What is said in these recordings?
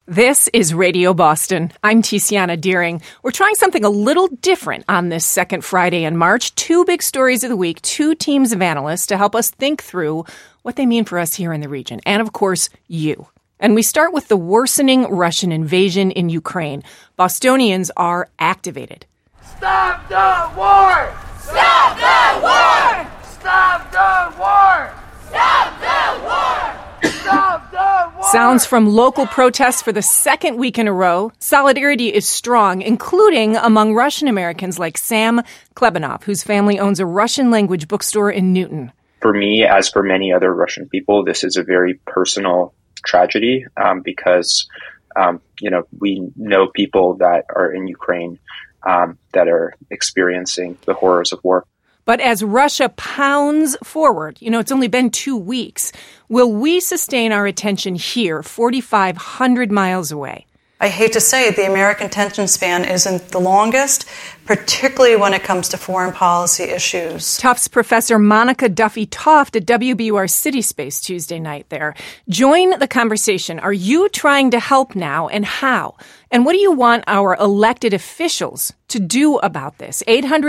This is Radio Boston. I'm Tiziana Deering. We're trying something a little different on this second Friday in March. Two big stories of the week, two teams of analysts to help us think through what they mean for us here in the region. And, of course, you. And we start with the worsening Russian invasion in Ukraine. Bostonians are activated. Stop the war! Stop the war! Stop the war! Stop the war! Stop the war! Sounds from local protests for the second week in a row. Solidarity is strong, including among Russian Americans like Sam Klebanov, whose family owns a Russian-language bookstore in Newton. For me, as for many other Russian people, this is a very personal tragedy because, we know people that are in Ukraine that are experiencing the horrors of war. But as Russia pounds forward, it's only been 2 weeks, will we sustain our attention here, 4,500 miles away? I hate to say it, the American attention span isn't the longest, particularly when it comes to foreign policy issues. Tufts professor Monica Duffy Toft at WBUR City Space Tuesday night there. Join the conversation. Are you trying to help now, and how? And what do you want our elected officials to do about this?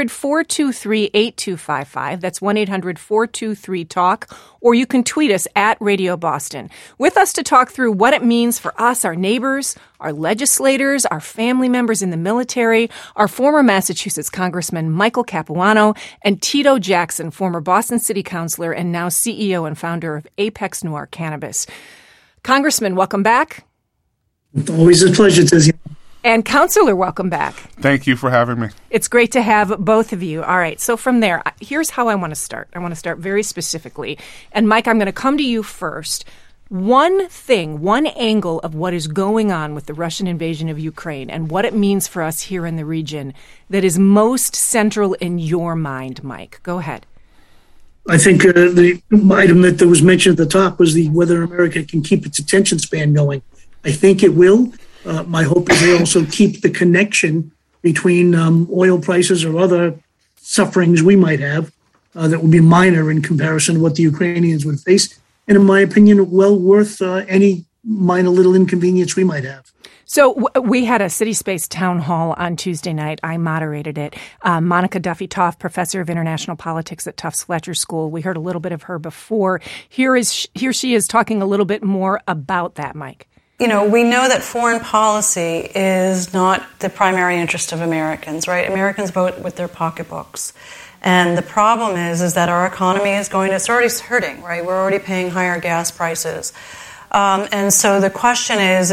800-423-8255. That's 1-800-423-TALK. Or you can tweet us at Radio Boston. With us to talk through what it means for us, our neighbors, our legislators, our family members in the military, our former Massachusetts Congressman Michael Capuano, and Tito Jackson, former Boston City Councilor and now CEO and founder of Apex Noir Cannabis. Congressman, welcome back. Always a pleasure, Tiziana. And Councilor, welcome back. Thank you for having me. It's great to have both of you. All right, so from there, here's how I want to start. I want to start very specifically. And Mike, I'm going to come to you first. One angle of what is going on with the Russian invasion of Ukraine and what it means for us here in the region that is most central in your mind, Mike. Go ahead. I think the item that was mentioned at the top was whether America can keep its attention span going. I think it will. My hope is they also keep the connection between oil prices or other sufferings we might have that would be minor in comparison to what the Ukrainians would face. And in my opinion, well worth any minor little inconvenience we might have. So we had a City Space town hall on Tuesday night. I moderated it. Monica Duffy Toft, professor of international politics at Tufts Fletcher School. We heard a little bit of her before. Here she is talking a little bit more about that, Mike. We know that foreign policy is not the primary interest of Americans, right? Americans vote with their pocketbooks. And the problem is that our economy it's already hurting, right? We're already paying higher gas prices. And so the question is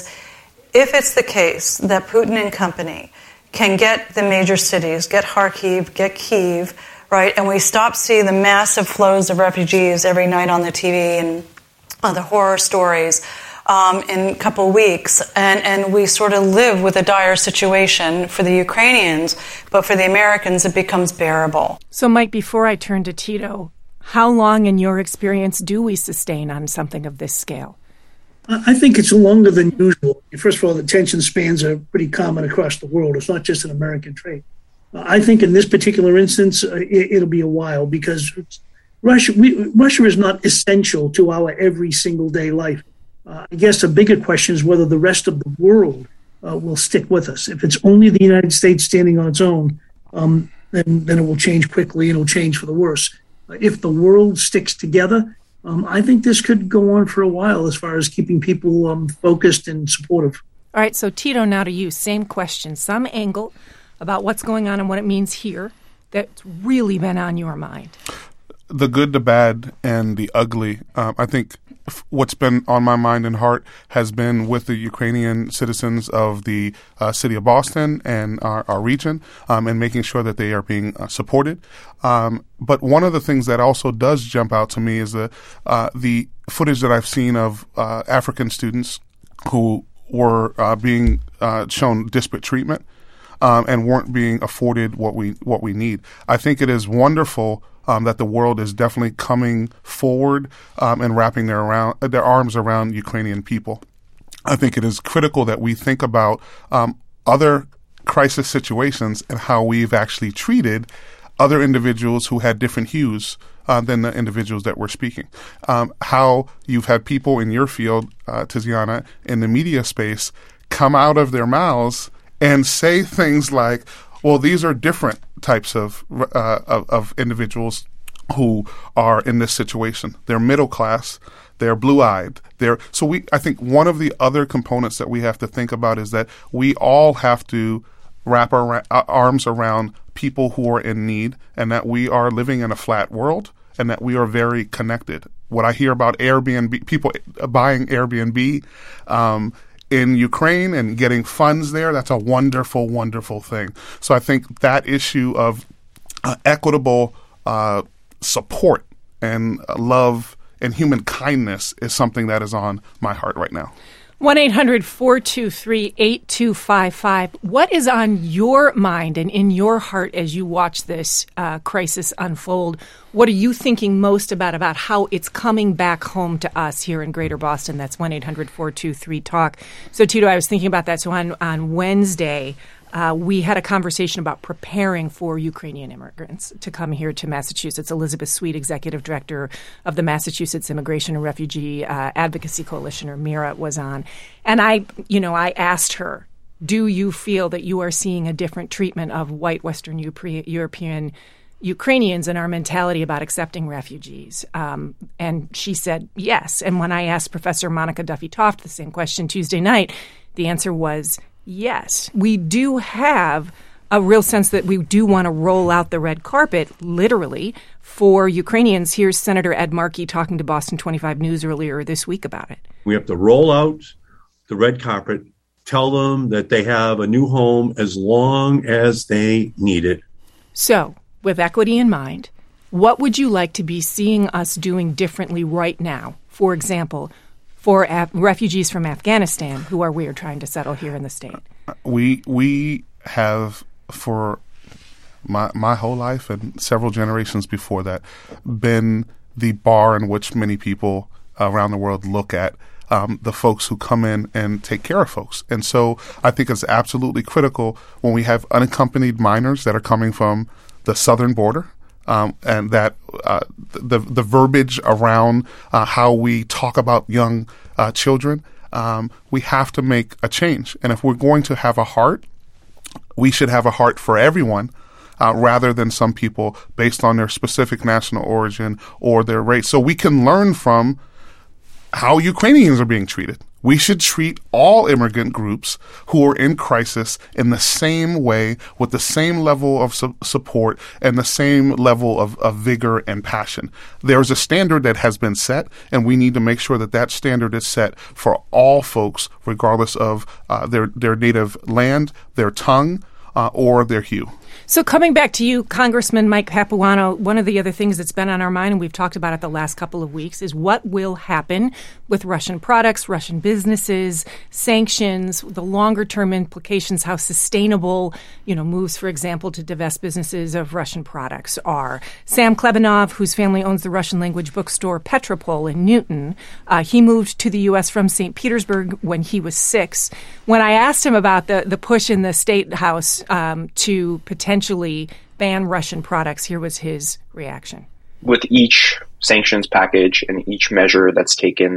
if it's the case that Putin and company can get the major cities, get Kharkiv, get Kyiv, right? And we stop seeing the massive flows of refugees every night on the TV and the horror stories, in a couple of weeks, and we sort of live with a dire situation for the Ukrainians, but for the Americans it becomes bearable. So, Mike, before I turn to Tito, how long in your experience do we sustain on something of this scale? I think it's longer than usual. First of all, the attention spans are pretty common across the world. It's not just an American trait. I think in this particular instance, it'll be a while because Russia is not essential to our every single day life. I guess a bigger question is whether the rest of the world will stick with us. If it's only the United States standing on its own, then it will change quickly and it will change for the worse. If the world sticks together, I think this could go on for a while as far as keeping people focused and supportive. All right, so Tito, now to you. Same question, some angle about what's going on and what it means here that's really been on your mind. The good, the bad, and the ugly. I think what's been on my mind and heart has been with the Ukrainian citizens of the city of Boston and our region, and making sure that they are being supported. But one of the things that also does jump out to me is the footage that I've seen of African students who were being shown disparate treatment and weren't being afforded what we need. I think it is wonderful that the world is definitely coming forward and wrapping their arms around Ukrainian people. I think it is critical that we think about other crisis situations and how we've actually treated other individuals who had different hues than the individuals that we're speaking. How you've had people in your field, Tiziana, in the media space, come out of their mouths and say things like, well, these are different types of individuals who are in this situation. They're middle class. They're blue-eyed. I think one of the other components that we have to think about is that we all have to wrap our arms around people who are in need, and that we are living in a flat world, and that we are very connected. What I hear about Airbnb, people buying Airbnb in Ukraine and getting funds there, that's a wonderful, wonderful thing. So I think that issue of equitable support and love and human kindness is something that is on my heart right now. 1-800-423-8255. What is on your mind and in your heart as you watch this crisis unfold? What are you thinking most about how it's coming back home to us here in Greater Boston? That's 1-800-423-TALK. So, Tito, I was thinking about that. So on Wednesday, we had a conversation about preparing for Ukrainian immigrants to come here to Massachusetts. Elizabeth Sweet, Executive Director of the Massachusetts Immigration and Refugee Advocacy Coalition, or MIRA, was on. And I asked her, do you feel that you are seeing a different treatment of white Western European Ukrainians and our mentality about accepting refugees? And she said yes. And when I asked Professor Monica Duffy-Toft the same question Tuesday night, the answer was yes. We do have a real sense that we do want to roll out the red carpet, literally, for Ukrainians. Here's Senator Ed Markey talking to Boston 25 News earlier this week about it. We have to roll out the red carpet, tell them that they have a new home as long as they need it. So, with equity in mind, what would you like to be seeing us doing differently right now? For example, for refugees from Afghanistan who we are trying to settle here in the state? We have, for my whole life and several generations before that, been the bar in which many people around the world look at the folks who come in and take care of folks. And so I think it's absolutely critical when we have unaccompanied minors that are coming from the southern border, and that the verbiage around how we talk about young children, we have to make a change. And if we're going to have a heart, we should have a heart for everyone, rather than some people based on their specific national origin or their race. So we can learn from how Ukrainians are being treated. We should treat all immigrant groups who are in crisis in the same way, with the same level of support and the same level of vigor and passion. There's a standard that has been set, and we need to make sure that standard is set for all folks, regardless of their native land, their tongue, or their hue. So coming back to you, Congressman Mike Papuano, one of the other things that's been on our mind, and we've talked about it the last couple of weeks, is what will happen with Russian products, Russian businesses, sanctions, the longer-term implications, how sustainable, moves, for example, to divest businesses of Russian products are. Sam Klebanov, whose family owns the Russian-language bookstore Petropol in Newton, he moved to the U.S. from St. Petersburg when he was 6. When I asked him about the push in the State House to potentially ban Russian products, here was his reaction. With each sanctions package and each measure that's taken,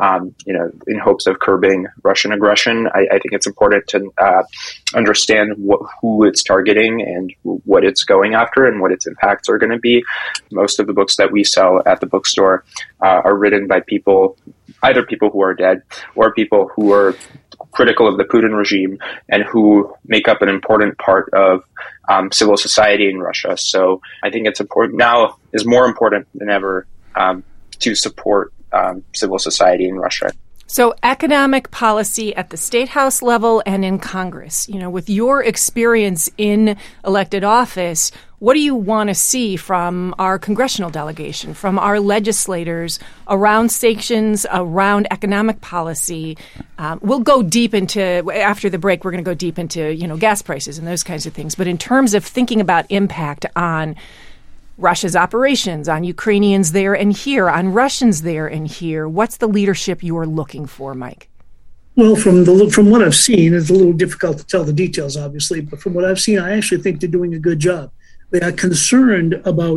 in hopes of curbing Russian aggression, I think it's important to understand who it's targeting and what it's going after and what its impacts are going to be. Most of the books that we sell at the bookstore are written by either people who are dead or people who are critical of the Putin regime and who make up an important part of civil society in Russia. So I think it's important now, is more important than ever, to support civil society in Russia. So economic policy at the State House level and in Congress, with your experience in elected office, what do you want to see from our congressional delegation, from our legislators around sanctions, around economic policy? We'll go deep into, after the break, we're going to go deep into, gas prices and those kinds of things. But in terms of thinking about impact on Russia's operations, on Ukrainians there and here, on Russians there and here, what's the leadership you're looking for, Mike? Well, from what I've seen, it's a little difficult to tell the details, obviously, but from what I've seen, I actually think they're doing a good job. They are concerned about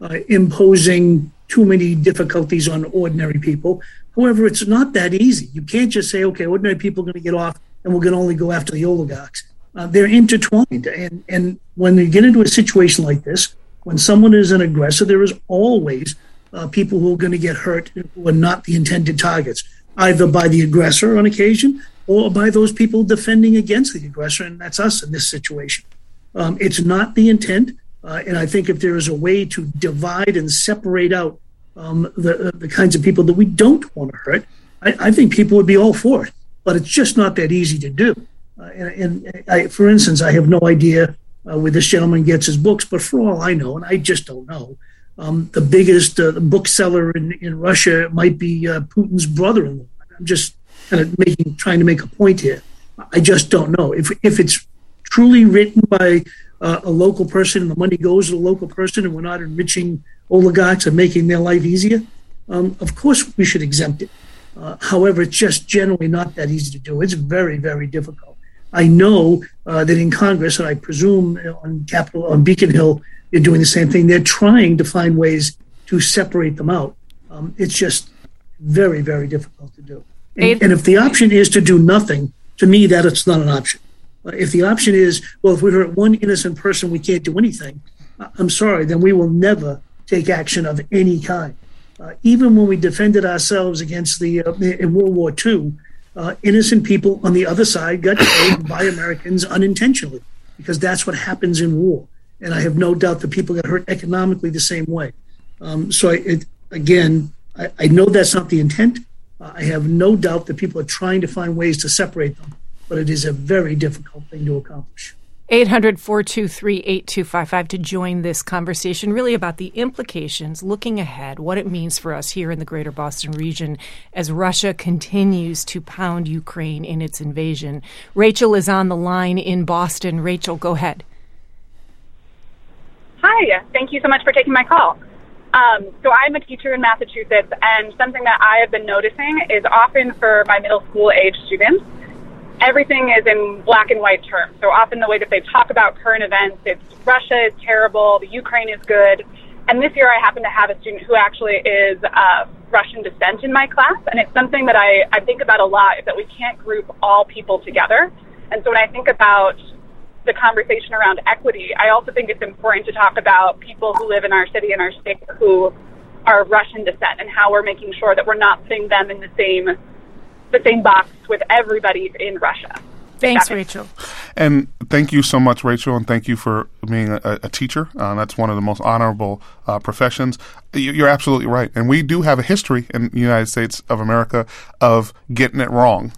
imposing too many difficulties on ordinary people. However, it's not that easy. You can't just say, okay, ordinary people are going to get off and we're going to only go after the oligarchs. They're intertwined. And when you get into a situation like this, when someone is an aggressor, there is always people who are going to get hurt who are not the intended targets, either by the aggressor on occasion or by those people defending against the aggressor, and that's us in this situation. It's not the intent, and I think if there is a way to divide and separate out the kinds of people that we don't want to hurt, I think people would be all for it, but it's just not that easy to do. For instance, I have no idea where this gentleman gets his books, but for all I know, and I just don't know, the biggest bookseller in Russia might be Putin's brother-in-law. I'm just kind of trying to make a point here. I just don't know. If it's truly written by a local person and the money goes to the local person and we're not enriching oligarchs and making their life easier, of course we should exempt it. However, it's just generally not that easy to do. It's very, very difficult. I know that in Congress, and I presume on Beacon Hill, they're doing the same thing. They're trying to find ways to separate them out. It's just very, very difficult to do. And if the option is to do nothing, to me, that it's not an option. If the option is, well, if we hurt one innocent person, we can't do anything, I'm sorry, then we will never take action of any kind. Even when we defended ourselves against in World War II, innocent people on the other side got killed by Americans unintentionally, because that's what happens in war. And I have no doubt that people get hurt economically the same way. I know that's not the intent. I have no doubt that people are trying to find ways to separate them, but it is a very difficult thing to accomplish. 800-423-8255 to join this conversation, really about the implications, looking ahead, what it means for us here in the greater Boston region as Russia continues to pound Ukraine in its invasion. Rachel is on the line in Boston. Rachel, go ahead. Hi, thank you so much for taking my call. So I'm a teacher in Massachusetts, and something that I have been noticing is often for my middle school age students, everything is in black and white terms. So often the way that they talk about current events, it's Russia is terrible, the Ukraine is good. And this year I happen to have a student who actually is Russian descent in my class. And it's something that I think about a lot, is that we can't group all people together. And so when I think about the conversation around equity, I also think it's important to talk about people who live in our city and our state who are Russian descent, and how we're making sure that we're not putting them in the same box with everybody in Russia. Thanks, Rachel. And thank you so much, Rachel, and thank you for being a teacher. That's one of the most honorable professions. You're absolutely right. And we do have a history in the United States of America of getting it wrong.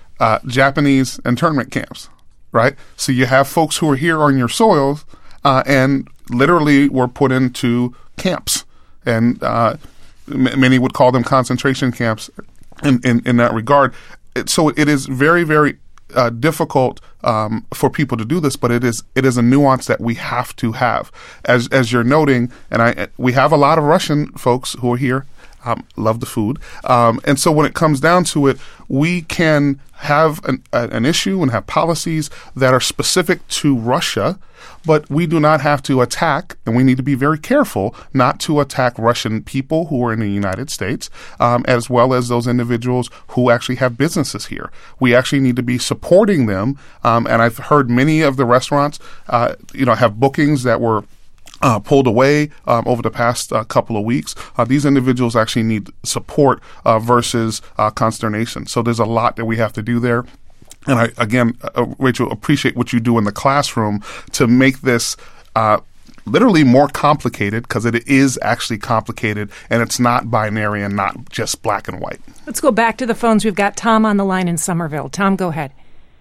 Japanese internment camps, right? So you have folks who are here on your soils and literally were put into camps. And many would call them concentration camps in that regard. So it is very, very difficult for people to do this, but it is a nuance that we have to have. As you're noting, and we have a lot of Russian folks who are here. Love the food. And so when it comes down to it, we can have an issue and have policies that are specific to Russia, but we do not have to attack, and we need to be very careful not to attack Russian people who are in the United States, as well as those individuals who actually have businesses here. We actually need to be supporting them. And I've heard many of the restaurants, have bookings that were pulled away over the past couple of weeks. These individuals actually need support versus consternation. So there's a lot that we have to do there. And I, again, Rachel, appreciate what you do in the classroom to make this literally more complicated, because it is actually complicated, and it's not binary and not just black and white. Let's go back to the phones. We've got Tom on the line in Somerville. Tom, go ahead.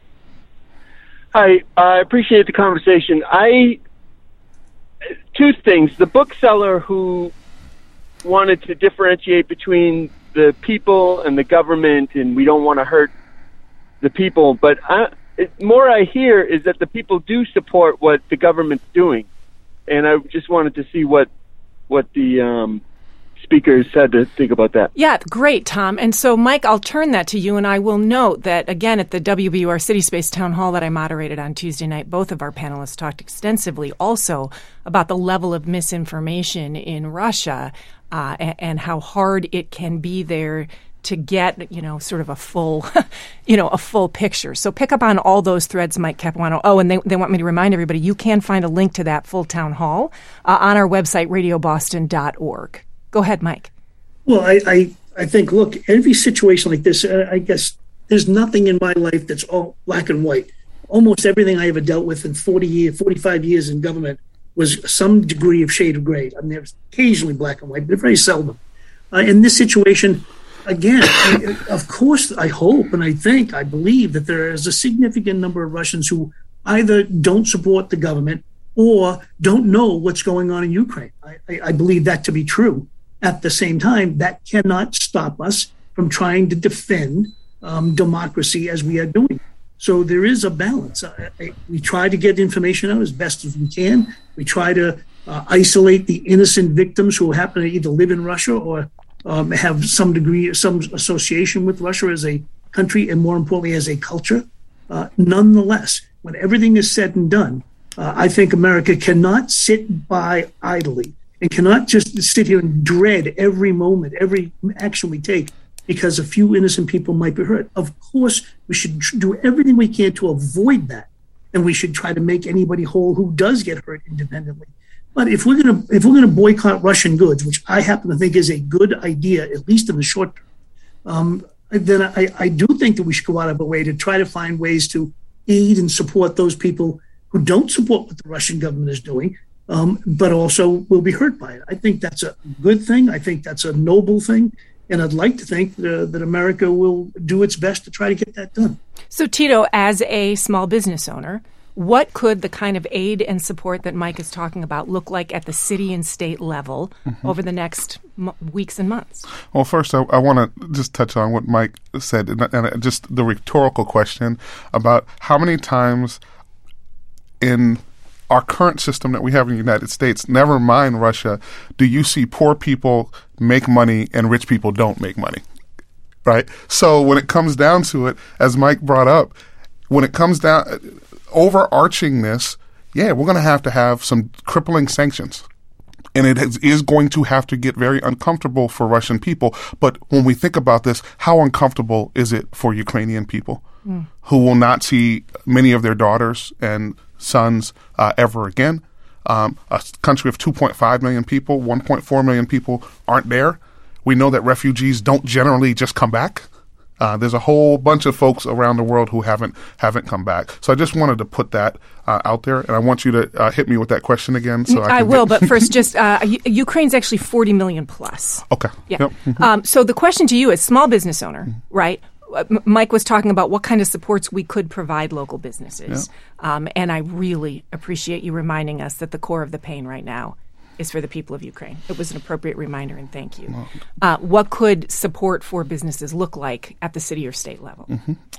Hi, I appreciate the conversation. Two things. The bookseller who wanted to differentiate between the people and the government, and we don't want to hurt the people, but more I hear is that the people do support what the government's doing. And I just wanted to see what the speakers had to think about that. Yeah, great, Tom. And so, Mike, I'll turn that to you, and I will note that, again, at the WBUR City Space Town Hall that I moderated on Tuesday night, both of our panelists talked extensively also about the level of misinformation in Russia and how hard it can be there to get, sort of a full, a full picture. So pick up on all those threads, Mike Capuano. Oh, and they want me to remind everybody, you can find a link to that full town hall on our website, radioboston.org. Go ahead, Mike. Well, I think, look, every situation like this, I guess there's nothing in my life that's all black and white. Almost everything I ever dealt with in 45 years in government was some degree of shade of gray. I mean, there's occasionally black and white, but very seldom. In this situation, again, of course, I hope and I believe that there is a significant number of Russians who either don't support the government or don't know what's going on in Ukraine. I believe that to be true. At the same time, that cannot stop us from trying to defend democracy as we are doing. So there is a balance. We try to get information out as best as we can. We try to isolate the innocent victims who happen to either live in Russia or have some association with Russia as a country and, more importantly, as a culture. Nonetheless, when everything is said and done, I think America cannot sit by idly and cannot just sit here and dread every moment, every action we take because a few innocent people might be hurt. Of course, we should do everything we can to avoid that, and we should try to make anybody whole who does get hurt independently. But if we're gonna boycott Russian goods, which I happen to think is a good idea, at least in the short term, then I do think that we should go out of our way to try to find ways to aid and support those people who don't support what the Russian government is doing, but also will be hurt by it. I think that's a good thing. I think that's a noble thing. And I'd like to think that America will do its best to try to get that done. So, Tito, as a small business owner, what could the kind of aid and support that Mike is talking about look like at the city and state level over the next weeks and months? Well, first, I want to just touch on what Mike said and just the rhetorical question about how many times in our current system that we have in the United States, never mind Russia, do you see poor people make money and rich people don't make money, right? So when it comes down to it, as Mike brought up, when it comes down, overarching this, we're going to have some crippling sanctions. And it is going to have to get very uncomfortable for Russian people. But when we think about this, how uncomfortable is it for Ukrainian people who will not see many of their daughters and sons ever again? A country of 2.5 million people, 1.4 million people aren't there. We know that refugees don't generally just come back. There's a whole bunch of folks around the world who haven't come back. So I just wanted to put that out there, and I want you to hit me with that question again. So I will, but first, just Ukraine's actually 40 million plus. Okay. Yeah. Yep. So the question to you as small business owner, right? Mike was talking about what kind of supports we could provide local businesses. Yeah. And I really appreciate you reminding us that the core of the pain right now is for the people of Ukraine. It was an appropriate reminder, and thank you. What could support for businesses look like at the city or state level?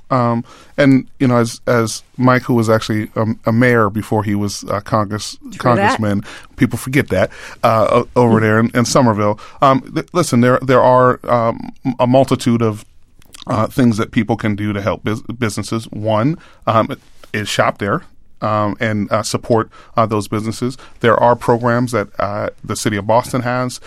And, as Mike, who was actually a mayor before he was congressman, people forget that, over there in Somerville. Listen, there are a multitude of things that people can do to help businesses. One is shop there. And support those businesses. There are programs that the city of Boston has,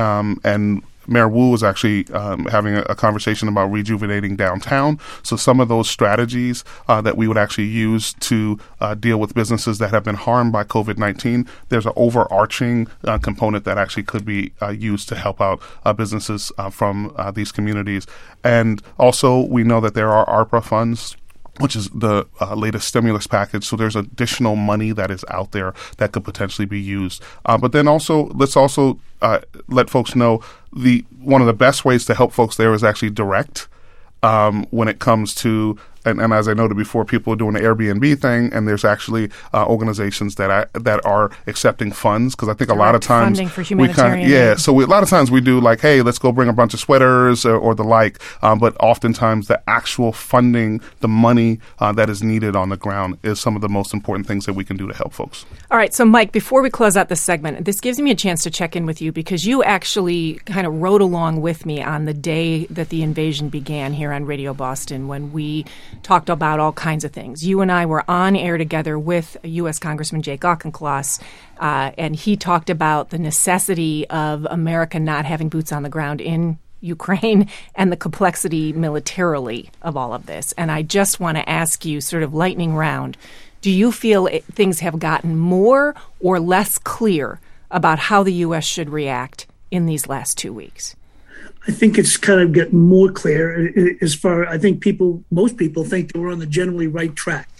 and Mayor Wu is actually having a conversation about rejuvenating downtown. So some of those strategies that we would actually use to deal with businesses that have been harmed by COVID-19, there's an overarching component that actually could be used to help out businesses from these communities. And also, we know that there are ARPA funds, which is the latest stimulus package. So there's additional money that is out there that could potentially be used. But then also, let's also let folks know one of the best ways to help folks there is actually direct when it comes to and as I noted before, people are doing the Airbnb thing, and there's actually organizations that are accepting funds, because I think a lot of times funding for humanitarian aid. So a lot of times we do like, hey, let's go bring a bunch of sweaters or the like, but oftentimes the actual funding, the money that is needed on the ground is some of the most important things that we can do to help folks. All right, so Mike, before we close out this segment, this gives me a chance to check in with you, because you actually kind of rode along with me on the day that the invasion began here on Radio Boston, when we talked about all kinds of things. You and I were on air together with U.S. Congressman Jake Auchincloss, and he talked about the necessity of America not having boots on the ground in Ukraine and the complexity militarily of all of this. And I just want to ask you, sort of lightning round, do you feel things have gotten more or less clear about how the U.S. should react in these last 2 weeks? I think it's kind of getting more clear I think most people think that we're on the generally right track.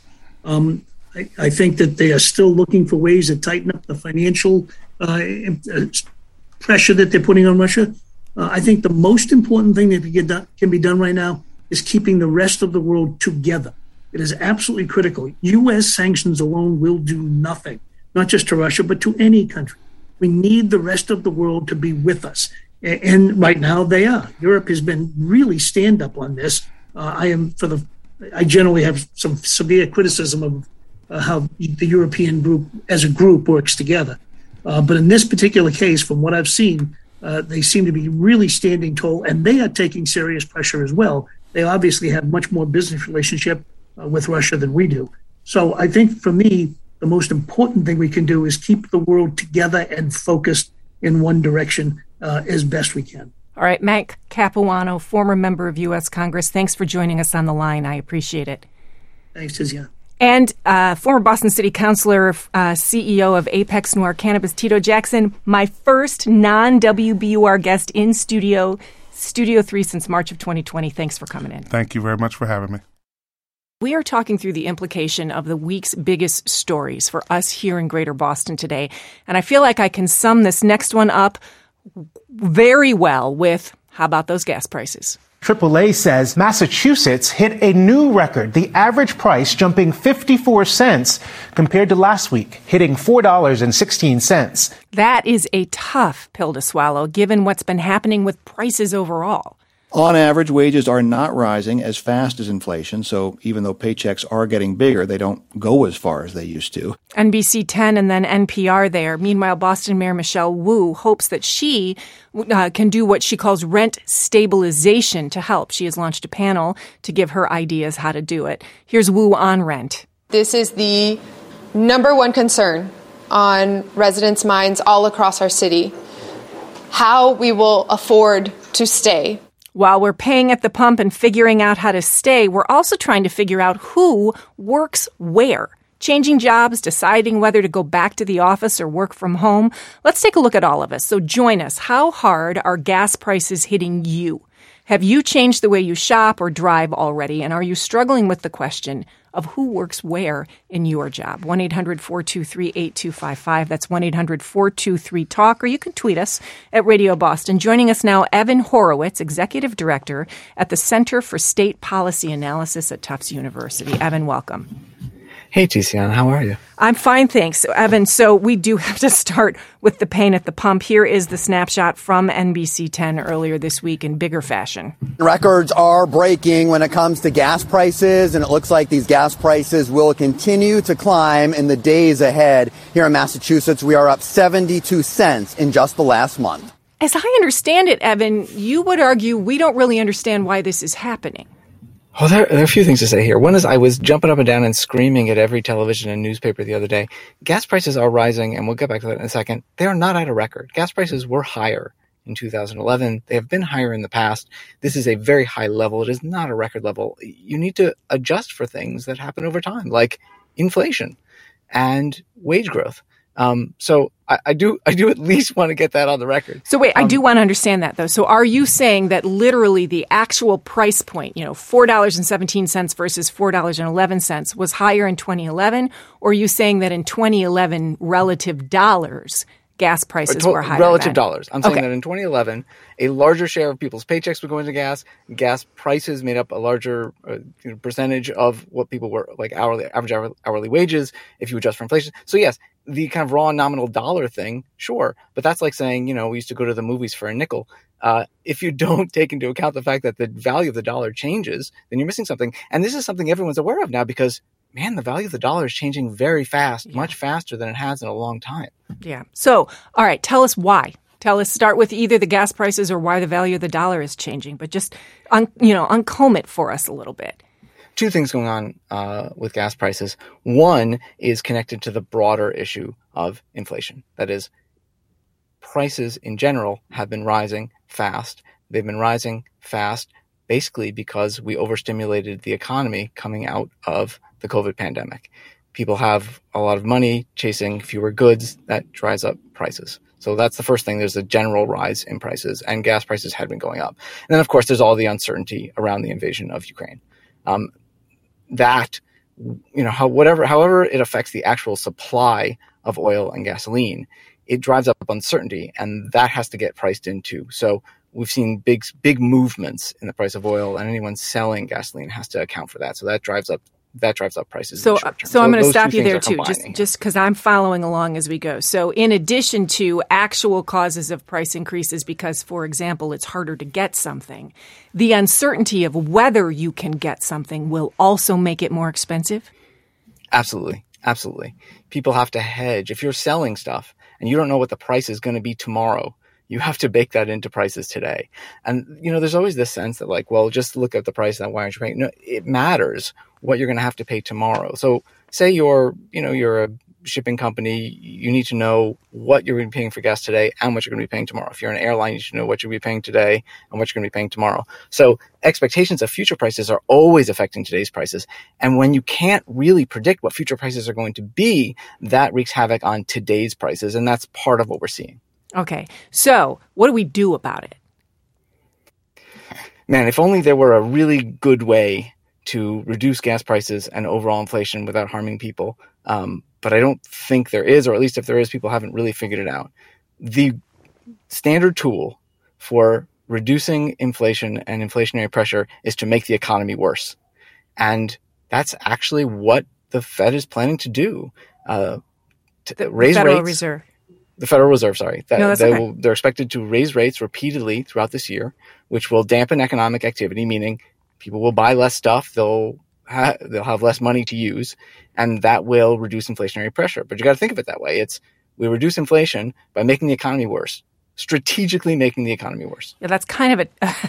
I think that they are still looking for ways to tighten up the financial pressure that they're putting on Russia. I think the most important thing that can be done right now is keeping the rest of the world together. It is absolutely critical. U.S. sanctions alone will do nothing, not just to Russia, but to any country. We need the rest of the world to be with us. And right now they are. Europe has been really stand up on this. I generally have some severe criticism of how the European group as a group works together. But in this particular case, from what I've seen, they seem to be really standing tall, and they are taking serious pressure as well. They obviously have much more business relationship with Russia than we do. So I think for me, the most important thing we can do is keep the world together and focused in one direction as best we can. All right, Mike Capuano, former member of U.S. Congress, thanks for joining us on the line. I appreciate it. Thanks, Tiziana. And former Boston City Councilor, CEO of Apex Noir Cannabis, Tito Jackson, my first non-WBUR guest in Studio 3 since March of 2020. Thanks for coming in. Thank you very much for having me. We are talking through the implication of the week's biggest stories for us here in Greater Boston today. And I feel like I can sum this next one up very well with, how about those gas prices? AAA says Massachusetts hit a new record, the average price jumping 54 cents compared to last week, hitting $4.16. That is a tough pill to swallow, given what's been happening with prices overall. On average, wages are not rising as fast as inflation, so even though paychecks are getting bigger, they don't go as far as they used to. NBC 10 and then NPR there. Meanwhile, Boston Mayor Michelle Wu hopes that she can do what she calls rent stabilization to help. She has launched a panel to give her ideas how to do it. Here's Wu on rent. This is the number one concern on residents' minds all across our city, how we will afford to stay. While we're paying at the pump and figuring out how to stay, we're also trying to figure out who works where. Changing jobs, deciding whether to go back to the office or work from home. Let's take a look at all of us. So join us. How hard are gas prices hitting you? Have you changed the way you shop or drive already? And are you struggling with the question of who works where in your job? 1-800-423-8255. That's 1-800-423-TALK. Or you can tweet us at Radio Boston. Joining us now, Evan Horowitz, Executive Director at the Center for State Policy Analysis at Tufts University. Evan, welcome. Hey, Tiziana, how are you? I'm fine, thanks. Evan, so we do have to start with the pain at the pump. Here is the snapshot from NBC 10 earlier this week in bigger fashion. Records are breaking when it comes to gas prices, and it looks like these gas prices will continue to climb in the days ahead. Here in Massachusetts, we are up 72 cents in just the last month. As I understand it, Evan, you would argue we don't really understand why this is happening. Well, there are a few things to say here. One is I was jumping up and down and screaming at every television and newspaper the other day. Gas prices are rising, and we'll get back to that in a second. They are not at a record. Gas prices were higher in 2011. They have been higher in the past. This is a very high level. It is not a record level. You need to adjust for things that happen over time, like inflation and wage growth. So I do at least want to get that on the record. So wait, I do want to understand that though. So are you saying that literally the actual price point, $4.17 versus $4.11 was higher in 2011? Or are you saying that in 2011 relative dollars, gas prices were higher. Relative then. dollars. I'm saying that in 2011, a larger share of people's paychecks would go into gas. Gas prices made up a larger percentage of what people were like average hourly wages if you adjust for inflation. So yes, the kind of raw nominal dollar thing, sure. But that's like saying, we used to go to the movies for a nickel. If you don't take into account the fact that the value of the dollar changes, then you're missing something. And this is something everyone's aware of now because, man, the value of the dollar is changing very fast, much faster than it has in a long time. Yeah. So, all right, tell us why. Start with either the gas prices or why the value of the dollar is changing, but just, uncomb it for us a little bit. Two things going on with gas prices. One is connected to the broader issue of inflation. That is, prices in general have been rising fast. They've been rising fast basically because we overstimulated the economy coming out of the COVID pandemic. People have a lot of money chasing fewer goods. That drives up prices. So that's the first thing. There's a general rise in prices, and gas prices had been going up. And then, of course, there's all the uncertainty around the invasion of Ukraine. However it affects the actual supply of oil and gasoline, it drives up uncertainty, and that has to get priced into. So we've seen big movements in the price of oil, and anyone selling gasoline has to account for that. So that drives up prices in the short term. So I'm going to stop you there too, just because I'm following along as we go. So in addition to actual causes of price increases, because, for example, it's harder to get something, the uncertainty of whether you can get something will also make it more expensive? Absolutely. Absolutely. People have to hedge. If you're selling stuff and you don't know what the price is going to be tomorrow, you have to bake that into prices today. And, there's always this sense that just look at the price and why aren't you paying? No, it matters what you're going to have to pay tomorrow. So say you're a shipping company, you need to know what you're going to be paying for gas today and what you're going to be paying tomorrow. If you're an airline, you should know what you're going to be paying today and what you're going to be paying tomorrow. So expectations of future prices are always affecting today's prices. And when you can't really predict what future prices are going to be, that wreaks havoc on today's prices. And that's part of what we're seeing. Okay. So what do we do about it? Man, if only there were a really good way to reduce gas prices and overall inflation without harming people. But I don't think there is, or at least if there is, people haven't really figured it out. The standard tool for reducing inflation and inflationary pressure is to make the economy worse. And that's actually what the Fed is planning to do. To raise Federal rates. Reserve. The Federal Reserve, sorry. They're expected to raise rates repeatedly throughout this year, which will dampen economic activity, meaning people will buy less stuff, they'll have less money to use, and that will reduce inflationary pressure. But you got to think of it that way. We reduce inflation by making the economy worse, strategically making the economy worse. Yeah, that's kind of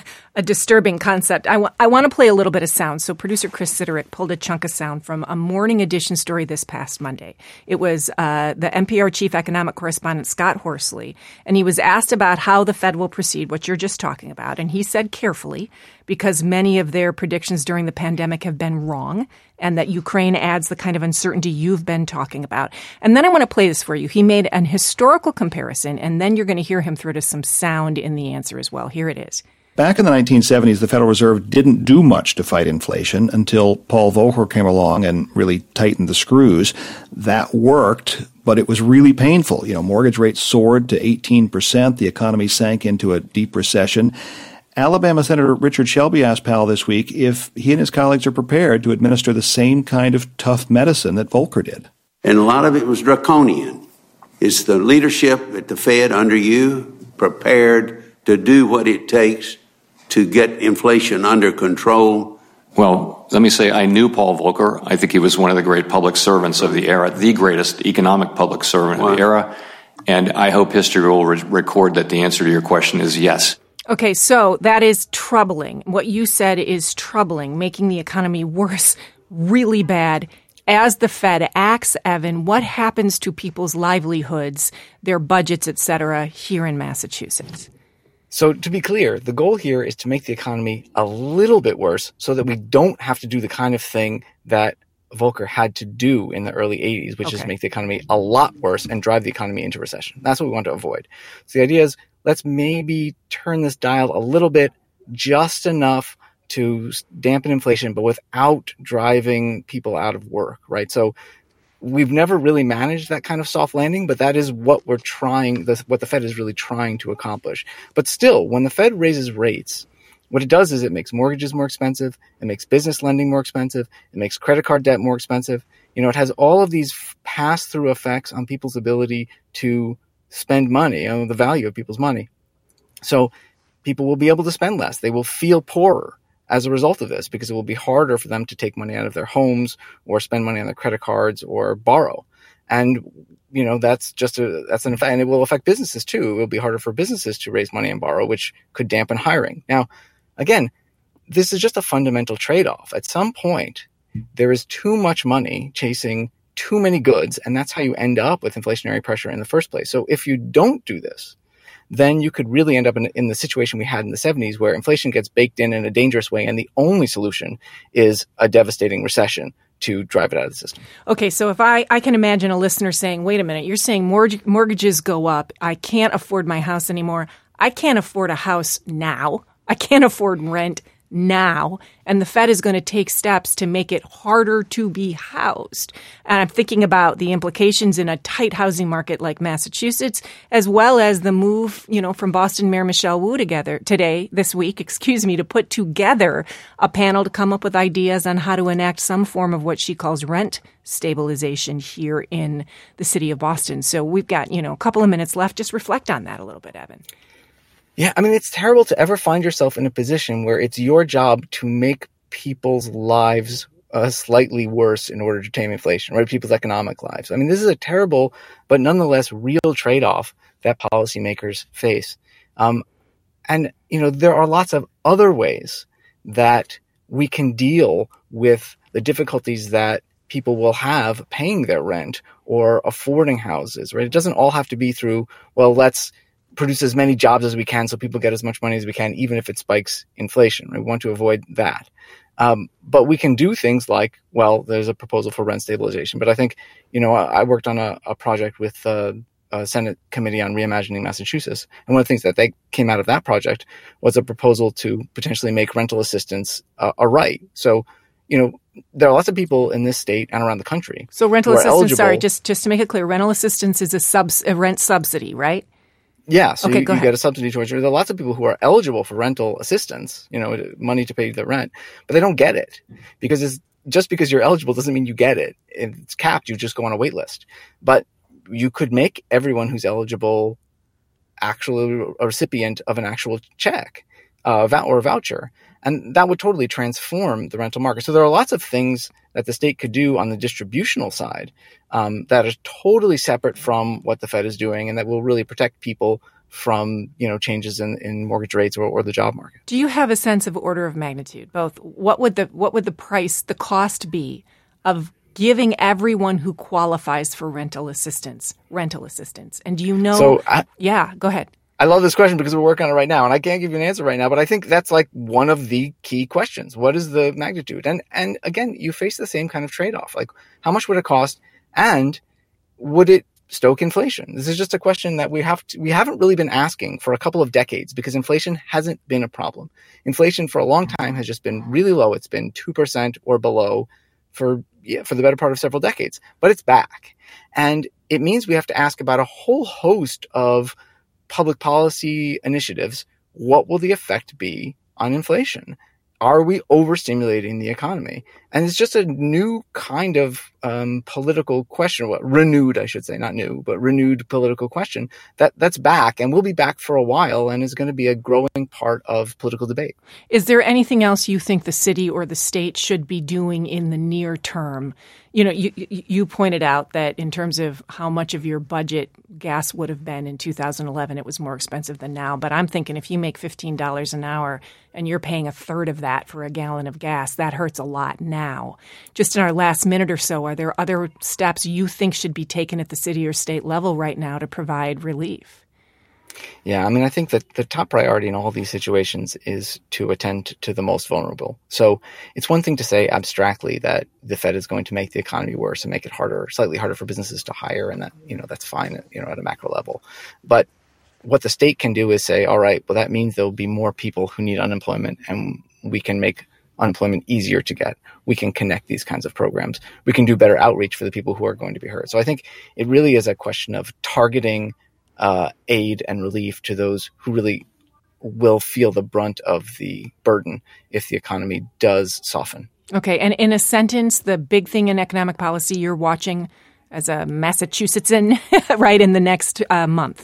a disturbing concept. I want to play a little bit of sound. So producer Chris Siderick pulled a chunk of sound from a Morning Edition story this past Monday. It was the NPR chief economic correspondent Scott Horsley, and he was asked about how the Fed will proceed, what you're just talking about. And he said carefully, because many of their predictions during the pandemic have been wrong, and that Ukraine adds the kind of uncertainty you've been talking about. And then I want to play this for you. He made an historical comparison, and then you're going to hear him throw to some sound in the answer as well. Here it is. Back in the 1970s, the Federal Reserve didn't do much to fight inflation until Paul Volcker came along and really tightened the screws. That worked, but it was really painful. Mortgage rates soared to 18%. The economy sank into a deep recession. Alabama Senator Richard Shelby asked Powell this week if he and his colleagues are prepared to administer the same kind of tough medicine that Volcker did. And a lot of it was draconian. Is the leadership at the Fed under you prepared to do what it takes to get inflation under control? Well, let me say I knew Paul Volcker. I think he was one of the great public servants of the era, the greatest economic public servant of the era. And I hope history will record that the answer to your question is yes. Okay, so that is troubling. What you said is troubling, making the economy worse, really bad. As the Fed acts, Evan, what happens to people's livelihoods, their budgets, et cetera, here in Massachusetts? So to be clear, the goal here is to make the economy a little bit worse so that we don't have to do the kind of thing that Volcker had to do in the early 80s, which is make the economy a lot worse and drive the economy into recession. That's what we want to avoid. So the idea is, let's maybe turn this dial a little bit, just enough to dampen inflation, but without driving people out of work, right? So we've never really managed that kind of soft landing, but that is what we're trying, what the Fed is really trying to accomplish. But still, when the Fed raises rates, what it does is it makes mortgages more expensive, it makes business lending more expensive, it makes credit card debt more expensive. It has all of these pass-through effects on people's ability to spend money, the value of people's money. So people will be able to spend less. They will feel poorer as a result of this because it will be harder for them to take money out of their homes or spend money on their credit cards or borrow. And, that's an effect, and it will affect businesses too. It will be harder for businesses to raise money and borrow, which could dampen hiring. Now, again, this is just a fundamental trade-off. At some point, there is too much money chasing too many goods, and that's how you end up with inflationary pressure in the first place. So if you don't do this, then you could really end up in the situation we had in the 70s where inflation gets baked in a dangerous way, and the only solution is a devastating recession to drive it out of the system. Okay, so if I can imagine a listener saying, wait a minute, you're saying mortgages go up, I can't afford my house anymore, I can't afford a house now, I can't afford rent now, and the Fed is going to take steps to make it harder to be housed. And I'm thinking about the implications in a tight housing market like Massachusetts, as well as the move, from Boston Mayor Michelle Wu this week, to put together a panel to come up with ideas on how to enact some form of what she calls rent stabilization here in the city of Boston. So we've got, a couple of minutes left. Just reflect on that a little bit, Evan. Yeah, it's terrible to ever find yourself in a position where it's your job to make people's lives slightly worse in order to tame inflation, right? People's economic lives. This is a terrible, but nonetheless real trade-off that policymakers face. And there are lots of other ways that we can deal with the difficulties that people will have paying their rent or affording houses, right? It doesn't all have to be through, let's produce as many jobs as we can so people get as much money as we can, even if it spikes inflation. Right? We want to avoid that. But we can do things like, there's a proposal for rent stabilization. But I think, I worked on a project with a Senate Committee on Reimagining Massachusetts. And one of the things that they came out of that project was a proposal to potentially make rental assistance a right. So, there are lots of people in this state and around the country. So rental assistance, just to make it clear, rental assistance is a rent subsidy, right? Yeah, so you get a subsidy towards it. There are lots of people who are eligible for rental assistance, money to pay their rent, but they don't get it because just because you're eligible doesn't mean you get it. If it's capped, you just go on a wait list. But you could make everyone who's eligible actually a recipient of an actual check or a voucher. And that would totally transform the rental market. So there are lots of things that the state could do on the distributional side that are totally separate from what the Fed is doing and that will really protect people from, changes in mortgage rates or the job market. Do you have a sense of order of magnitude? Both what would the cost be of giving everyone who qualifies for rental assistance? And do you know? Go ahead. I love this question because we're working on it right now, and I can't give you an answer right now, but I think that's like one of the key questions. What is the magnitude? And again, you face the same kind of trade-off. Like, how much would it cost, and would it stoke inflation? This is just a question that we haven't really been asking for a couple of decades because inflation hasn't been a problem. Inflation for a long time has just been really low. It's been 2% or below for the better part of several decades, but it's back. And it means we have to ask about a whole host of public policy initiatives. What will the effect be on inflation? Are we overstimulating the economy? And it's just a new kind of political question, renewed, I should say, not new, but renewed political question that's back and will be back for a while and is going to be a growing part of political debate. Is there anything else you think the city or the state should be doing in the near term? You pointed out that in terms of how much of your budget gas would have been in 2011, it was more expensive than now. But I'm thinking if you make $15 an hour and you're paying a third of that for a gallon of gas, that hurts a lot now. Just in our last minute or so, are there other steps you think should be taken at the city or state level right now to provide relief? Yeah, I think that the top priority in all these situations is to attend to the most vulnerable. So it's one thing to say abstractly that the Fed is going to make the economy worse and make it slightly harder for businesses to hire, and that, that's fine, at a macro level. But what the state can do is say, all right, well, that means there'll be more people who need unemployment, and we can make unemployment easier to get. We can connect these kinds of programs. We can do better outreach for the people who are going to be hurt. So I think it really is a question of targeting aid and relief to those who really will feel the brunt of the burden if the economy does soften. Okay, and in a sentence, the big thing in economic policy you're watching as a Massachusettsan, right, in the next month?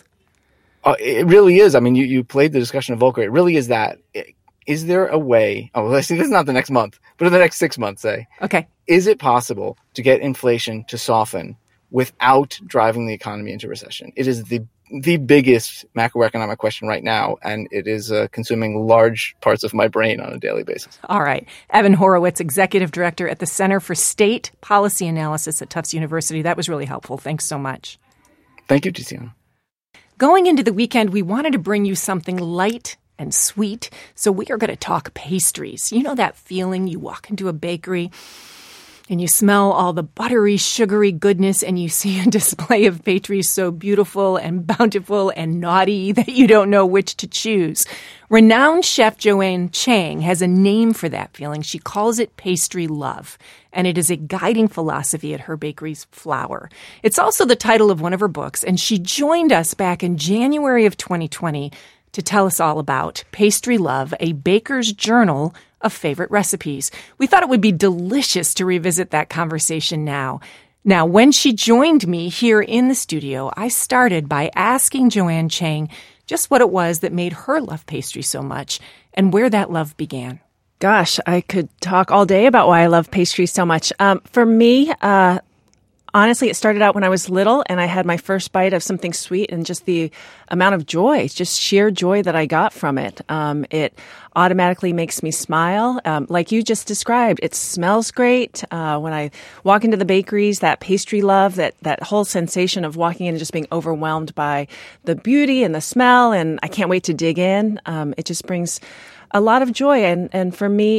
It really is. I mean, you played the discussion of Volcker. It really is that. Is there a way? Oh, let's see. This is not the next month, but in the next 6 months, say. Okay. Is it possible to get inflation to soften without driving the economy into recession? It is the biggest macroeconomic question right now, and it is consuming large parts of my brain on a daily basis. All right. Evan Horowitz, Executive Director at the Center for State Policy Analysis at Tufts University. That was really helpful. Thanks so much. Thank you, Tiziana. Going into the weekend, we wanted to bring you something light and sweet, so we are going to talk pastries. You know that feeling you walk into a bakery and you smell all the buttery, sugary goodness, and you see a display of pastries so beautiful and bountiful and naughty that you don't know which to choose. Renowned chef Joanne Chang has a name for that feeling. She calls it pastry love, and it is a guiding philosophy at her bakery's Flour. It's also the title of one of her books, and she joined us back in January of 2020 to tell us all about Pastry Love, a baker's journal of favorite recipes. We thought it would be delicious to revisit that conversation now. Now, when she joined me here in the studio, I started by asking Joanne Chang just what it was that made her love pastry so much and where that love began. Gosh, I could talk all day about why I love pastry so much. For me, honestly, it started out when I was little and I had my first bite of something sweet and just the amount of joy, just sheer joy that I got from it. It automatically makes me smile. Like you just described, it smells great. When I walk into the bakeries, that pastry love, that whole sensation of walking in and just being overwhelmed by the beauty and the smell, and I can't wait to dig in. It just brings a lot of joy. And for me,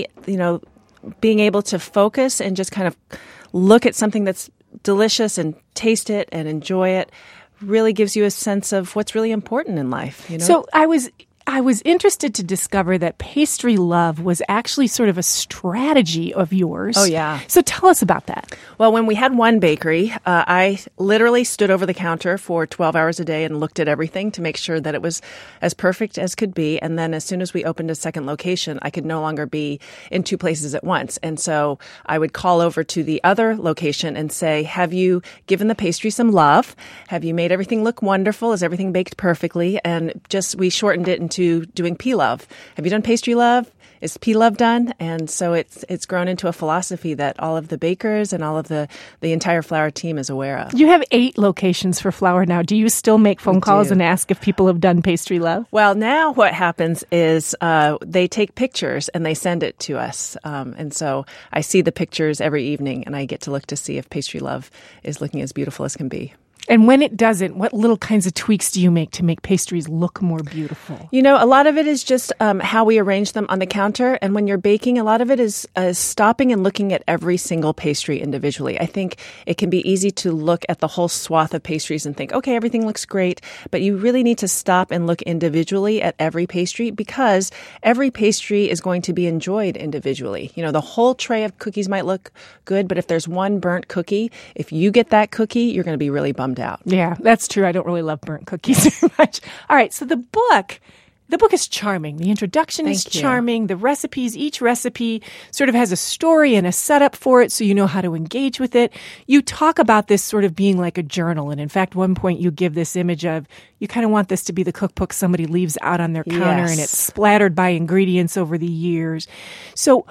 being able to focus and just kind of look at something that's delicious and taste it and enjoy it really gives you a sense of what's really important in life. So I was interested to discover that pastry love was actually sort of a strategy of yours. Oh, yeah. So tell us about that. Well, when we had one bakery, I literally stood over the counter for 12 hours a day and looked at everything to make sure that it was as perfect as could be. And then as soon as we opened a second location, I could no longer be in two places at once. And so I would call over to the other location and say, have you given the pastry some love? Have you made everything look wonderful? Is everything baked perfectly? And we shortened it into doing P-Love. Have you done pastry love? Is P-Love done? And so it's grown into a philosophy that all of the bakers and all of the entire Flour team is aware of. You have 8 locations for Flour now. Do you still make phone calls and ask if people have done pastry love? Well, now what happens is they take pictures and they send it to us. And so I see the pictures every evening and I get to look to see if pastry love is looking as beautiful as can be. And when it doesn't, what little kinds of tweaks do you make to make pastries look more beautiful? A lot of it is just how we arrange them on the counter. And when you're baking, a lot of it is stopping and looking at every single pastry individually. I think it can be easy to look at the whole swath of pastries and think, okay, everything looks great. But you really need to stop and look individually at every pastry because every pastry is going to be enjoyed individually. The whole tray of cookies might look good, but if there's one burnt cookie, if you get that cookie, you're going to be really bummed out. Yeah, that's true. I don't really love burnt cookies very much. All right, so the book is charming. The introduction is charming. The recipes, each recipe sort of has a story and a setup for it so you know how to engage with it. You talk about this sort of being like a journal. And in fact, one point you give this image of you kind of want this to be the cookbook somebody leaves out on their counter and it's splattered by ingredients over the years. So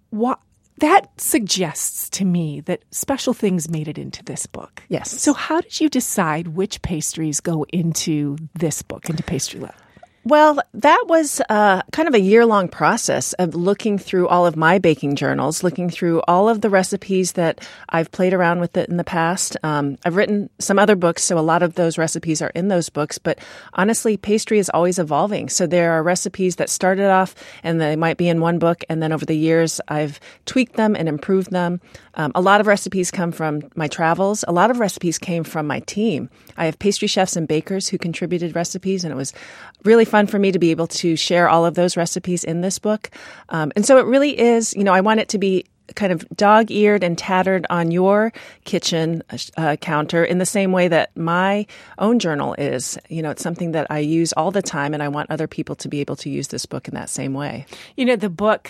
that suggests to me that special things made it into this book. Yes. So how did you decide which pastries go into this book, into Pastry Love? Well, that was kind of a year-long process of looking through all of my baking journals, looking through all of the recipes that I've played around with it in the past. I've written some other books, so a lot of those recipes are in those books. But honestly, pastry is always evolving. So there are recipes that started off and they might be in one book, and then over the years, I've tweaked them and improved them. A lot of recipes come from my travels. A lot of recipes came from my team. I have pastry chefs and bakers who contributed recipes, and it was really fun fun for me to be able to share all of those recipes in this book. And so it really is, I want it to be kind of dog-eared and tattered on your kitchen counter in the same way that my own journal is. It's something that I use all the time, and I want other people to be able to use this book in that same way. The book,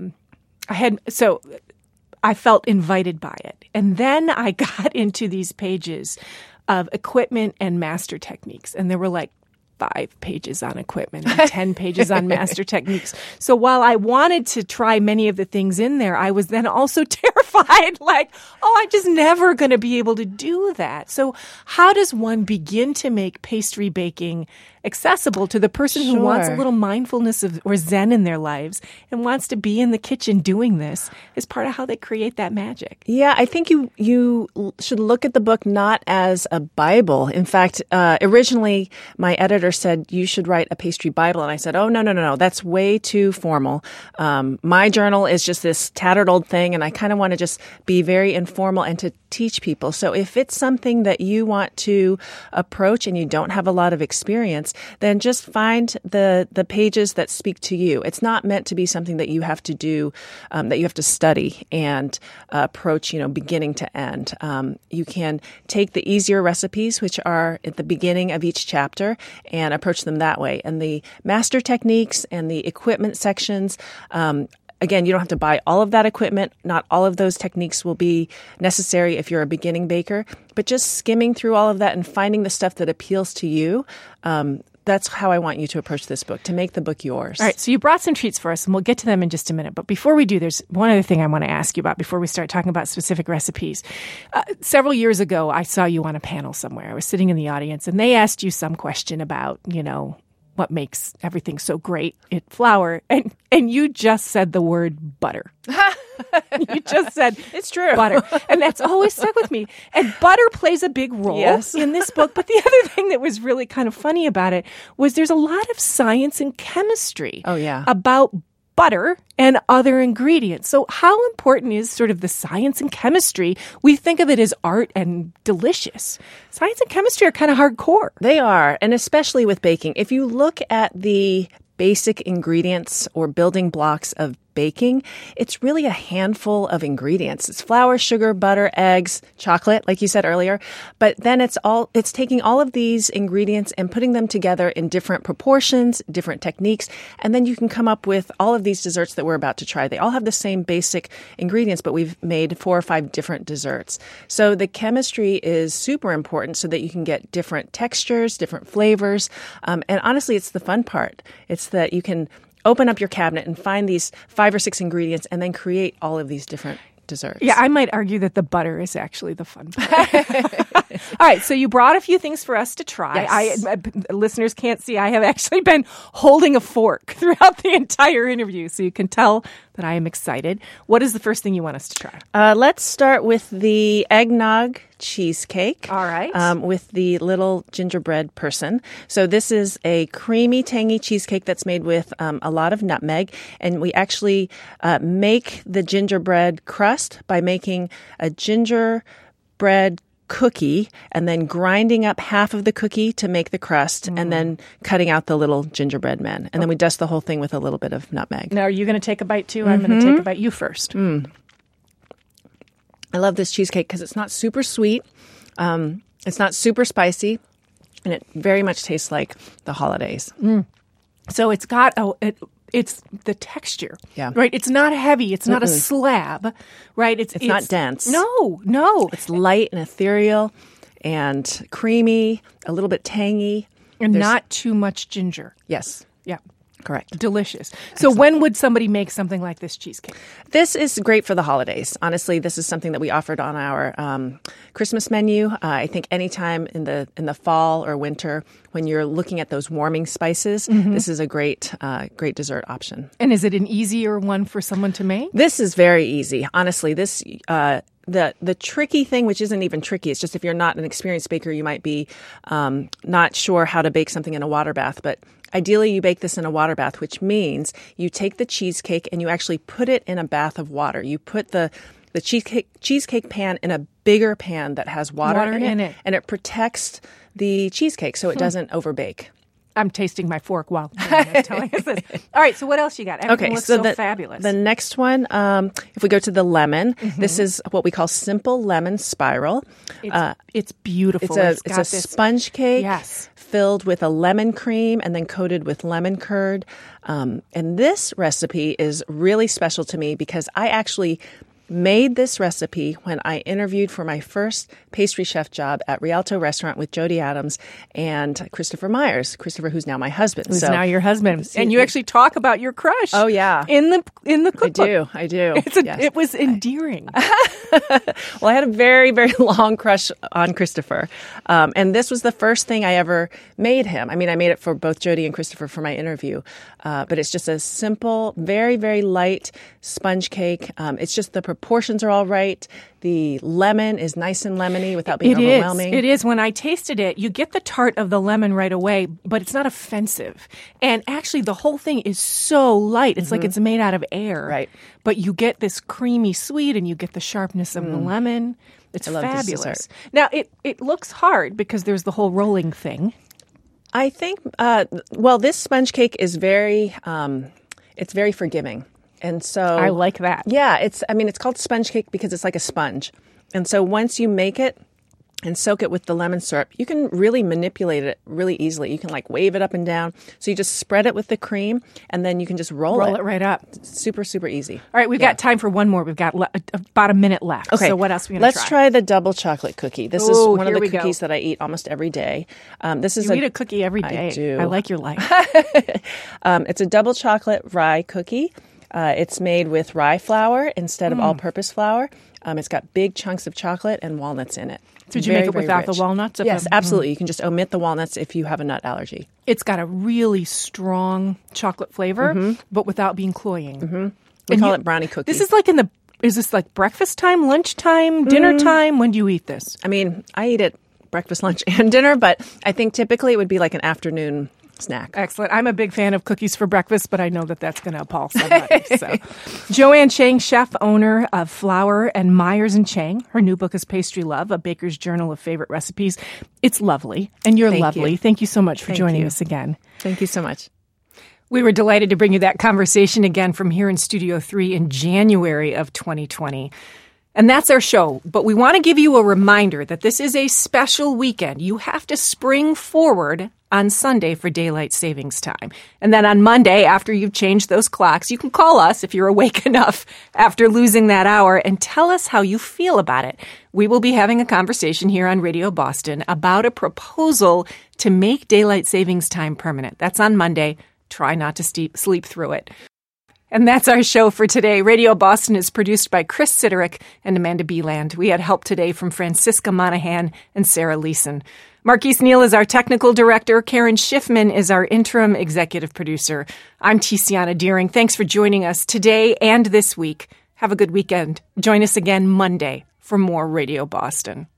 I felt invited by it. And then I got into these pages of equipment and master techniques, and there were like 5 pages on equipment and 10 pages on master techniques. So while I wanted to try many of the things in there, I was then also terrified, I'm just never going to be able to do that. So how does one begin to make pastry baking accessible to the person who wants a little mindfulness or zen in their lives and wants to be in the kitchen doing this as part of how they create that magic? Yeah, I think you should look at the book not as a Bible. In fact, originally my editor said you should write a pastry Bible, and I said, oh, no, that's way too formal. My journal is just this tattered old thing, and I kind of want to just be very informal and to teach people. So if it's something that you want to approach and you don't have a lot of experience, then just find the pages that speak to you. It's not meant to be something that you have to do, that you have to study and approach, beginning to end. You can take the easier recipes, which are at the beginning of each chapter, and approach them that way. And the master techniques and the equipment sections, again, you don't have to buy all of that equipment. Not all of those techniques will be necessary if you're a beginning baker, but just skimming through all of that and finding the stuff that appeals to you. That's how I want you to approach this book, to make the book yours. All right, so you brought some treats for us, and we'll get to them in just a minute. But before we do, there's one other thing I want to ask you about before we start talking about specific recipes. Several years ago, I saw you on a panel somewhere. I was sitting in the audience, and they asked you some question about, what makes everything so great in flour, and you just said the word butter. You just said it's true. Butter. And that's always stuck with me. And butter plays a big role in this book. But the other thing that was really kind of funny about it was there's a lot of science and chemistry about butter and other ingredients. So how important is sort of the science and chemistry? We think of it as art and delicious. Science and chemistry are kind of hardcore. They are, and especially with baking. If you look at the basic ingredients or building blocks of baking, it's really a handful of ingredients. It's flour, sugar, butter, eggs, chocolate, like you said earlier. But then it's taking all of these ingredients and putting them together in different proportions, different techniques, and then you can come up with all of these desserts that we're about to try. They all have the same basic ingredients, but we've made 4 or 5 different desserts. So the chemistry is super important so that you can get different textures, different flavors. And honestly, it's the fun part. It's that you can open up your cabinet and find these 5 or 6 ingredients and then create all of these different desserts. Yeah, I might argue that the butter is actually the fun part. All right, so you brought a few things for us to try. Yes. Listeners can't see, I have actually been holding a fork throughout the entire interview, so you can tell that I am excited. What is the first thing you want us to try? Let's start with the eggnog cheesecake. All right. With the little gingerbread person. So this is a creamy, tangy cheesecake that's made with a lot of nutmeg. And we actually make the gingerbread crust by making a gingerbread cookie and then grinding up half of the cookie to make the crust and then cutting out the little gingerbread men. And then we dust the whole thing with a little bit of nutmeg. Now, are you going to take a bite too? I'm going to take a bite. You first. I love this cheesecake because it's not super sweet. It's not super spicy. And it very much tastes like the holidays. So it's got it's the texture, right? It's not heavy. It's not a slab, right? It's not dense. No. It's light and ethereal and creamy, a little bit tangy. And not too much ginger. Yes. Yeah. Correct. Delicious. So when would somebody make something like this cheesecake? This is great for the holidays. Honestly, this is something that we offered on our Christmas menu. I think anytime in the fall or winter when you're looking at those warming spices, this is a great dessert option. And is it an easier one for someone to make? This is very easy. Honestly, this the tricky thing, which isn't even tricky, it's just if you're not an experienced baker, you might be not sure how to bake something in a water bath. But ideally, you bake this in a water bath, which means you take the cheesecake and you actually put it in a bath of water. You put the cheesecake pan in a bigger pan that has water in it, and it protects the cheesecake so it doesn't overbake. I'm tasting my fork while Joanna's telling us this. All right, so what else you got? Everything looks so fabulous. The next one, if we go to the lemon, this is what we call simple lemon spiral. It's beautiful. It's a sponge cake filled with a lemon cream and then coated with lemon curd. And this recipe is really special to me because I actually made this recipe when I interviewed for my first pastry chef job at Rialto Restaurant with Jody Adams and Christopher Myers. Christopher, who's now my husband. Who's now your husband. And you actually talk about your crush. Oh, yeah. In the cookbook. I do. It was endearing. Well, I had a very, very long crush on Christopher. And this was the first thing I ever made him. I mean, I made it for both Jody and Christopher for my interview. But it's just a simple, very, very light sponge cake. It's just the proportions are all right. The lemon is nice and lemony without being overwhelming. It is. When I tasted it, you get the tart of the lemon right away, but it's not offensive. And actually, the whole thing is so light. It's like it's made out of air. Right. But you get this creamy sweet, and you get the sharpness of the lemon. It's fabulous. Now, it looks hard because there's the whole rolling thing. I think, this sponge cake is very forgiving. And so I like that. Yeah, it's called sponge cake because it's like a sponge. And so once you make it and soak it with the lemon syrup, you can really manipulate it really easily. You can like wave it up and down. So you just spread it with the cream and then you can just roll it right up. Super, super easy. All right, we've got time for one more. We've got about a minute left. Okay. So what else are we going to try? Let's try the double chocolate cookie. This is one of the cookies that I eat almost every day. You eat a cookie every day. I do. I like your life. It's a double chocolate rye cookie. It's made with rye flour instead of all-purpose flour. It's got big chunks of chocolate and walnuts in it. So did you make it without the walnuts? Yes, absolutely. You can just omit the walnuts if you have a nut allergy. It's got a really strong chocolate flavor, but without being cloying. We call it brownie cookie. This is like is this like breakfast time, lunchtime, dinner time? When do you eat this? I mean, I eat it breakfast, lunch, and dinner, but I think typically it would be like an afternoon snack. Excellent. I'm a big fan of cookies for breakfast, but I know that that's going to appall somebody. So, Joanne Chang, chef, owner of Flour and Myers and Chang. Her new book is Pastry Love, a baker's journal of favorite recipes. It's lovely, and you're lovely. Thank you so much for joining us again. Thank you so much. We were delighted to bring you that conversation again from here in Studio 3 in January of 2020. And that's our show. But we want to give you a reminder that this is a special weekend. You have to spring forward on Sunday for daylight savings time. And then on Monday, after you've changed those clocks, you can call us if you're awake enough after losing that hour and tell us how you feel about it. We will be having a conversation here on Radio Boston about a proposal to make daylight savings time permanent. That's on Monday. Try not to sleep through it. And that's our show for today. Radio Boston is produced by Chris Siderick and Amanda Beeland. We had help today from Francisca Monahan and Sarah Leeson. Marquise Neal is our technical director. Karen Schiffman is our interim executive producer. I'm Tiziana Deering. Thanks for joining us today and this week. Have a good weekend. Join us again Monday for more Radio Boston.